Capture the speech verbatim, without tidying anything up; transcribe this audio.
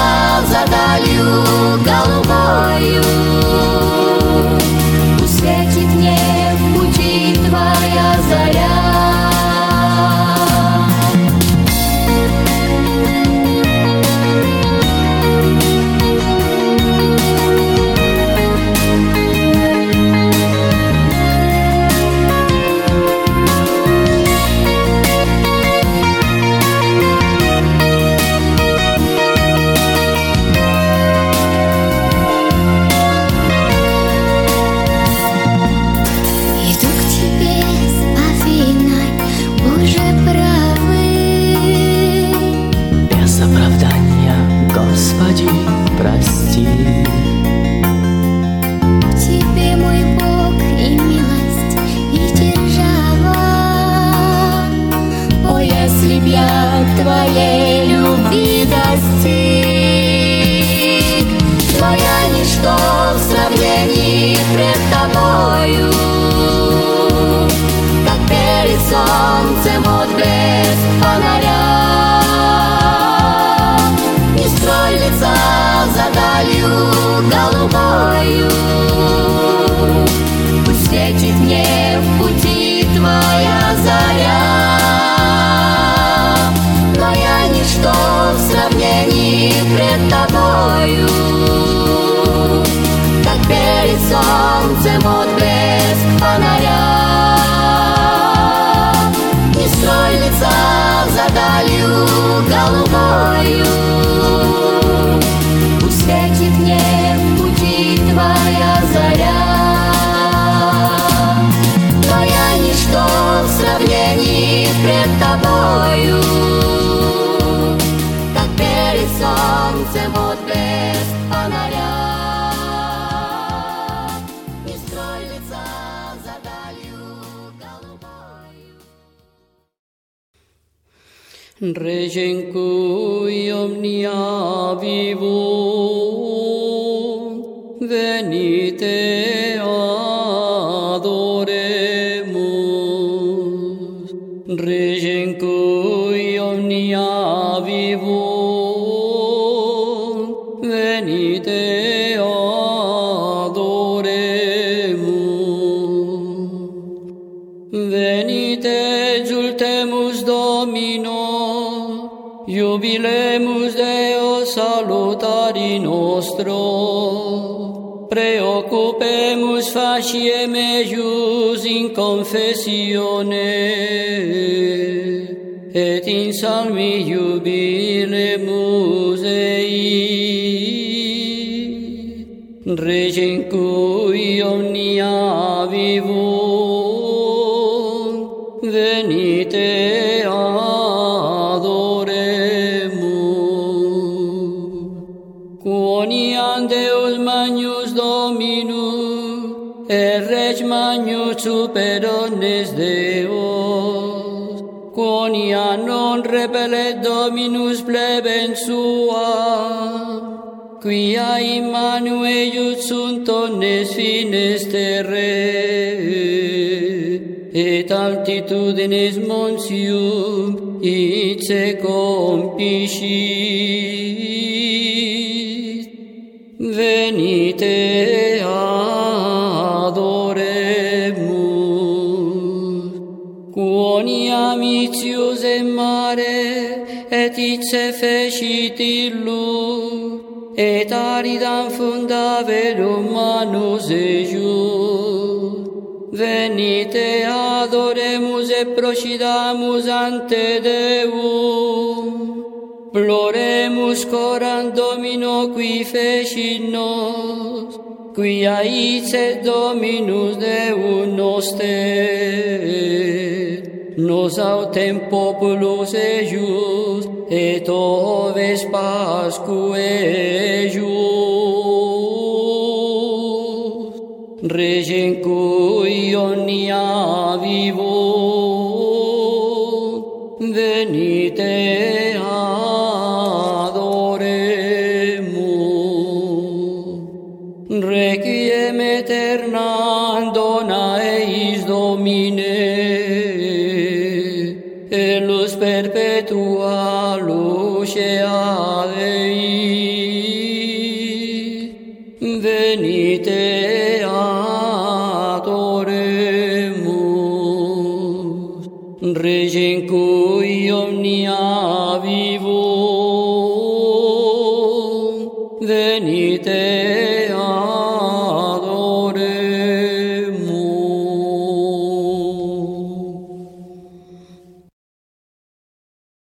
за далью голубою. Пусть светит мне в пути твоя заря. Господи, прости. В Тебе, мой Бог, и милость, и держава. О, если б я Твоей любви достиг, Твоя ничто в сравнении пред Тобою, как перед солнцем отблеск фонаря. Строй лица за далью голубою, пусть светит мне в пути Твоя заря. Но я ничто в сравнении пред Тобою, как перед солнцем отблеск фонаря. Не строй лица за далью голубою, светит мне в пути Твоя заря. Но я ничто в сравнении пред Тобою, как перед солнцем отблеск фонаря. Не строй лица за далью голубою. Rege in cui omnia vivunt, venite adoremus. Rege in cui omnia vivunt, venite adoremus. Venite exultemus Domino, Jubilemus Deo salutari nostro, preoccupemus faciem ejus in confessione, et in salmi jubilemus ei. Rege in cui omnia vivunt, venite Quoniam Deus magnus Dominus, et Reg magnus super omnes Deos. Quoniam non repellet Dominus plebem suam, quia in manu eius sunt omnes fines terrae, et altitudines monsium ipse compiscit. Venite adoremus. Quoniam itius in mare, et ipse fecit illum, et aridam funda velum manus ejus. Venite adoremus et procidamus ante Deum. Ploremus coram Domino qui fecit nos, quia ipse Dominus Deus noster. Nos autem populus ejus, et oves Pascu ejus. Rege in cui omnia vivunt, venite adoremus. Requiem aeternam dona eis Domine, et lux perpetua lucea Dei. venite adoremus, Rege in cui omnia vivum, venite